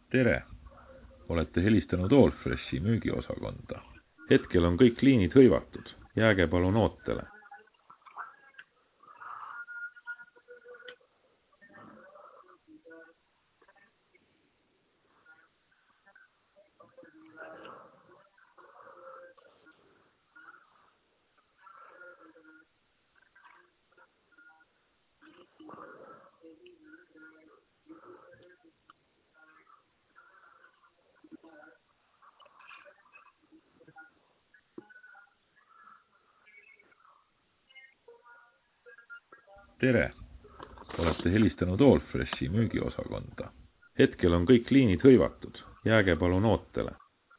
tere! Olete helistanud Allfreshi müügiosakonda. Hetkel on kõik liinid hõivatud. Jääge palun ootele. Tere! Olete helistanud Allfreshi müügiosakonda. Hetkel on kõik liinid hõivatud. Jääge palun ootele.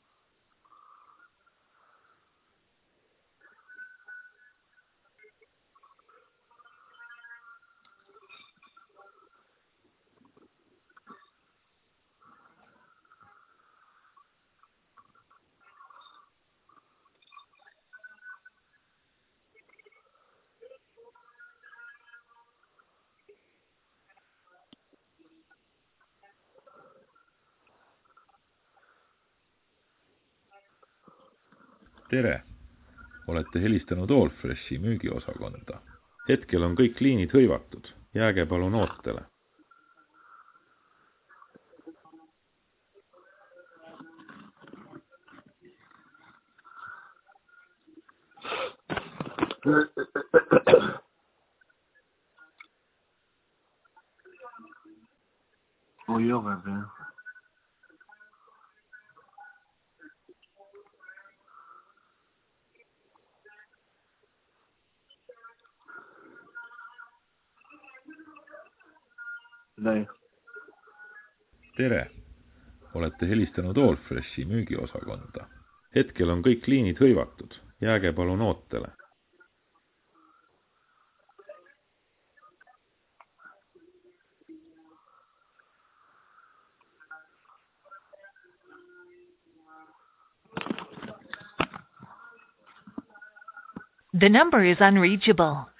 Tere! Olete helistanud Allfreshi müügiosakonda. Hetkel on kõik liinid hõivatud. Jääge palun ootele. Oi, io va bene. Dai. Tere! Olete helistanud Allfreshi müügiosakonda. Hetkel on kõik liinid hõivatud. Jääge palun ootele. The number is unreachable.